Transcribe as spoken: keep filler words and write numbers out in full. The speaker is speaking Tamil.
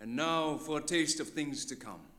And now for a taste of things to come.